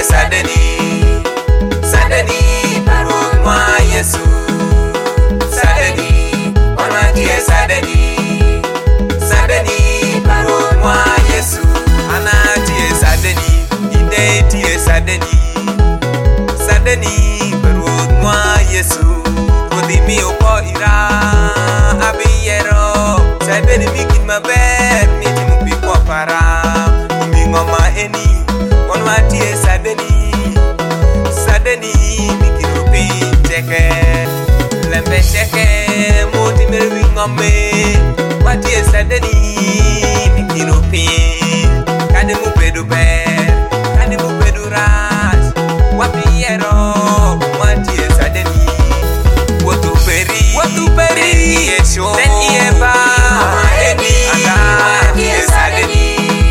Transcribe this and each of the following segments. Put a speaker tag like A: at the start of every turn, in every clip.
A: watie sadeni, sadeni parun mwa Yesu. Sadeni, watie sadeni, sadeni parun mwa Yesu. Anatie sadeni, inde tie sadeni, sadeni parun mwa Yesu. Kodimi upo ira abiyero, sadeni mikin maber miti mupi kwa para. Ngoma eni watie sadeni, sadeni mikirupi cheke lembe cheke moti merwi ngome watie sadeni mikirupi kade mupedu ber kade mupedu ras wapiero watie sadeni watuperi yesho den ieba eni watie sadeni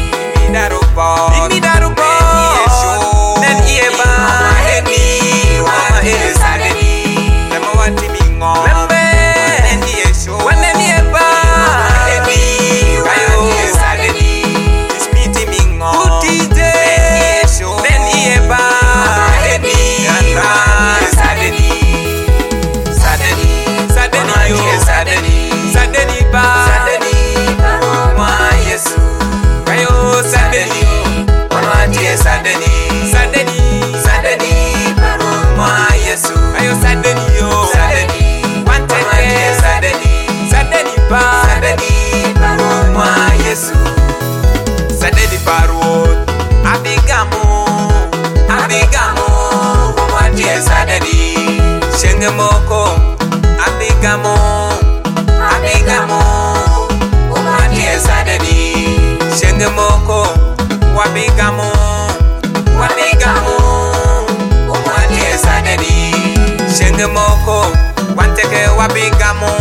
A: moko abigamo watie sadeni shenge moko wabigamo watie sadeni shenge moko wanteke wabigamo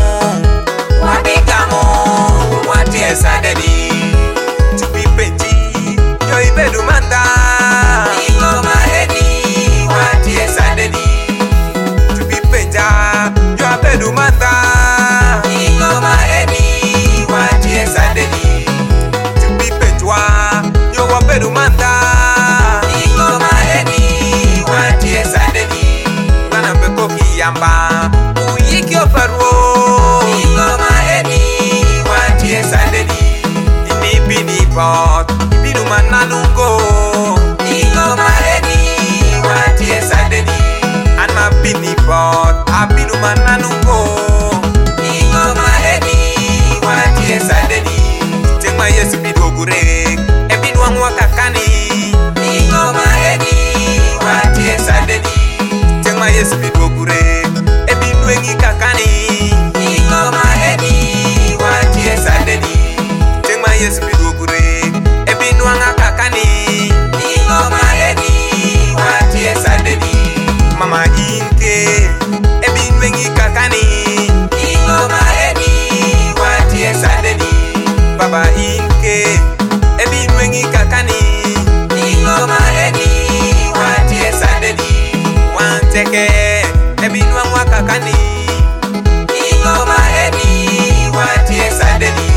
A: watie sadeni tupi penti yo ibedu manda ingoma eni watie sadeni yo abedu manda ingoma eni watie sadeni tupi penjwa yo abedu manda ingoma eni watie sadeni nana mbeko kiyamba uyiki oferwo ingoma eni watie sadeni inibini pot ibinu mananungo ingoma eni watie sadeni anma bini pot abinu mananungo ingoma eni watie sadeni tema Yesu bidogure ebinu amwa kakani ingoma eni watie sadeni tema Yesu bidogure ebinu engi kakani ingoma eni watie sadeni tema Yesu bidogure ebinu anga kakani ingoma eni watie sadeni mama inte ebinwengi kakani ingoma eni watie sadeni baba inke ebinwengi kakani ingoma eni watie sadeni wanteke ebinwangwa kakani ingoma eni watie sadeni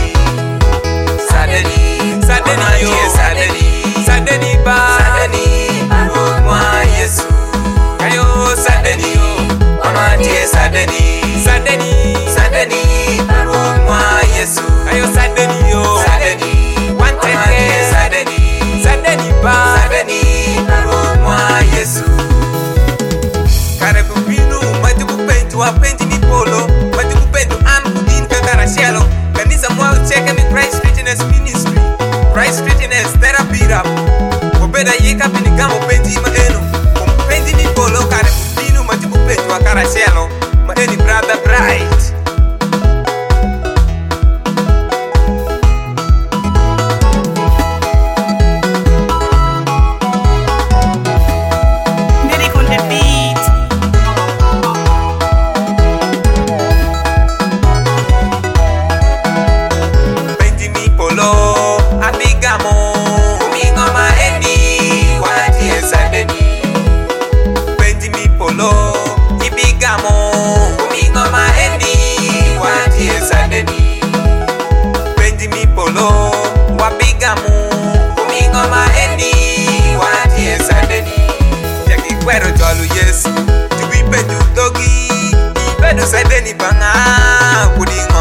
A: sadeni yo sadeni ba sadeni mwa Yesu kayo sadeni yo watie sadeni mwa Yesu kayo sadeni yo wanteke sadeni ba sadeni mwa Yesu kare pupinu mati kupentu wapenji ni polo mati kupentu an kudin kakara shelo kanisa mwa cheke mi Christ Fitness Ministry Christ Fitness Therapy Rap obeda yika pinigamo penji maeno kumpenji ni polo kare pupinu mati kupentu wakara shelo maeni brother bright Ibigamo Pero jolu Yesu, tu ibedu dogi, ibedu sadeni banga, kuding